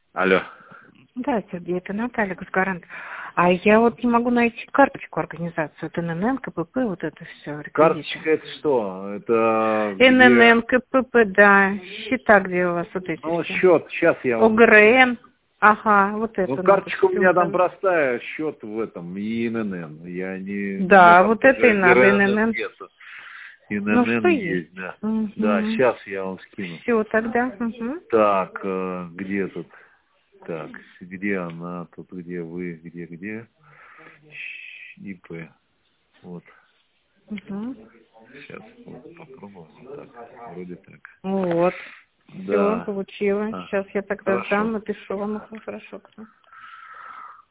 Алло. Да, Сергей, это Наталья Газгарант. А я вот не могу найти карточку организацию. Это ННН, КПП, вот это все. Карточка это что? Это ННН, где... КПП, да. Счета, где у вас вот эти Ну, все. счет, сейчас я вам... ОГРН. Ага, вот это. Ну, карточка у меня там там простая, счет в этом, и ИНН. Я не... Да, вот это и надо, ННН. Ну, ИНН что есть, да. Да, сейчас я вам скину. Все, тогда. Угу. Так, где тут? Так, где она? Тут где вы? Где? ИП. Вот. Угу. Сейчас вот, попробуем. Так, вроде так. Вот. Все, Да. получила. Сейчас я тогда Хорошо. сдам, напишу вам. Хорошо.